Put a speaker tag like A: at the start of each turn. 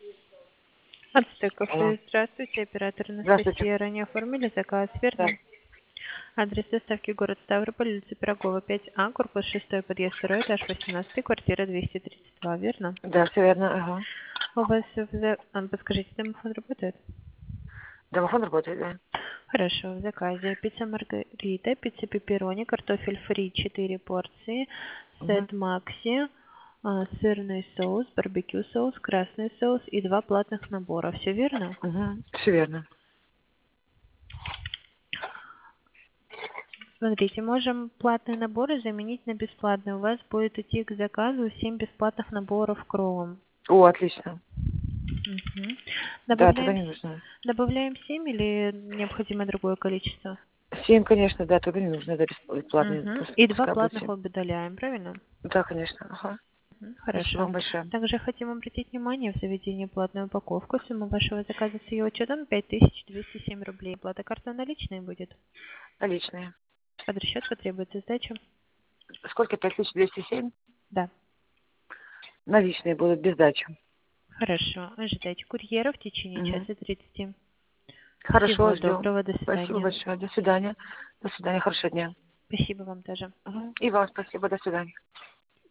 A: Отстой
B: Алло.
A: кафе. Здравствуйте, оператор
B: Здравствуйте.
A: Анастасия. Ранее оформили заказ,
B: Да.
A: верно? Адрес доставки город Ставрополь, улица Пирогова, 5А, корпус 6, подъезд 2, этаж 18, квартира 232, верно?
B: Да, все верно. Ага.
A: У вас, подскажите, домофон работает?
B: Домофон работает, да?
A: Хорошо, в заказе пицца маргарита, пицца пепперони, картофель фри 4 порции,
B: Угу.
A: сет макси, сырный соус, барбекю соус, красный соус и 2 платных набора. Все верно?
B: Угу. Все верно.
A: Смотрите, можем платные наборы заменить на бесплатные. У вас будет идти к заказу 7 бесплатных наборов кровом.
B: О, отлично.
A: Мгм.
B: Да, тогда
A: Добавляем,
B: не нужно.
A: добавляем 7 или необходимо другое количество?
B: 7, конечно, да, тогда не нужно, да, бесплатный.
A: Мгм. И 2
B: Пускай будет
A: платных
B: 7.
A: удаляем, правильно?
B: Да, конечно. Ага. Спасибо
A: Хорошо.
B: вам большое.
A: Также хотим обратить внимание в заведении платную упаковку. Сумма вашего заказа с ее учетом 5207 рублей. Плата картой наличной будет.
B: Наличные.
A: Под расчет потребуется сдача?
B: Сколько? 5207?
A: Да.
B: Наличные будут без сдачи.
A: Хорошо. Ожидайте курьера в течение
B: Угу.
A: часа 30.
B: Хорошо,
A: Всего
B: ждем.
A: доброго. До
B: Спасибо
A: свидания.
B: большое. До свидания. До свидания. Хорошего дня.
A: Спасибо вам тоже.
B: Угу. И вам спасибо. До свидания.